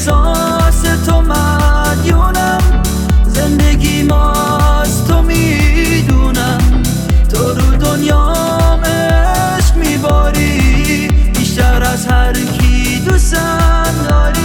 احساس تو مدیونم، زندگی ماست تو میدونم، تو رو دنیام عشق میباری، بیشتر از هر کی دوستم داری.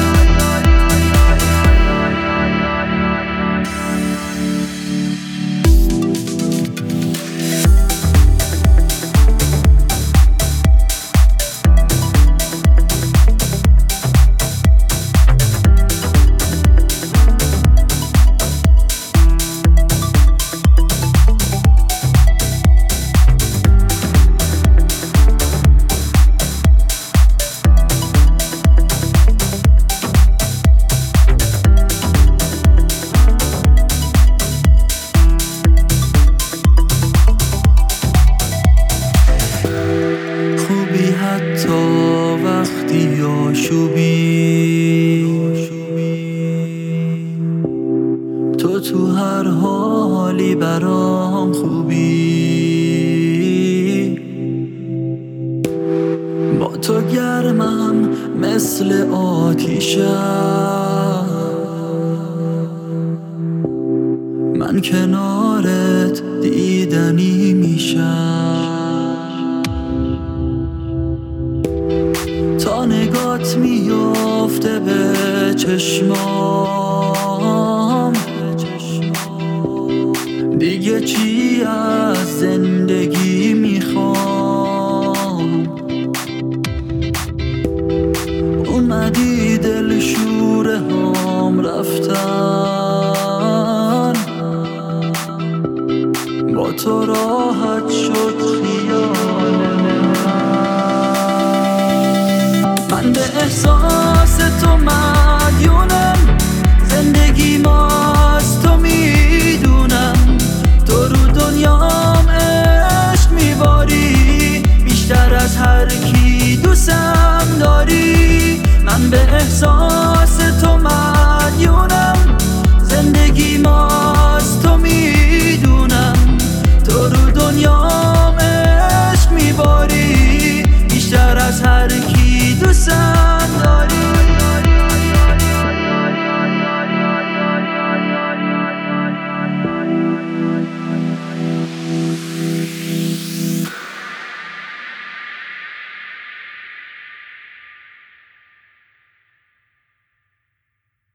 حتی وقتی آشوبی، تو هر حالی برام خوبی، با تو گرمم مثل آتیشم، من کنارت دیدنی میشم، تا نگات میافته به چشمام، دیگه چی از زندگی میخوام، اومدی دل شوره هم رفتن، با تو راحت شد خیال من به احساس تو مدیونم، زندگی ماست تو میدونم، تو رو دنیام عشق میباری، بیشتر از هر کی دوستم داری. من به احساس